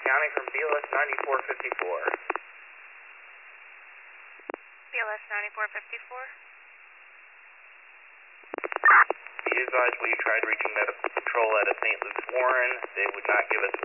County from BLS 9454. BLS 9454. Be advised we tried reaching medical control out of St. Luke's Warren. They would not give us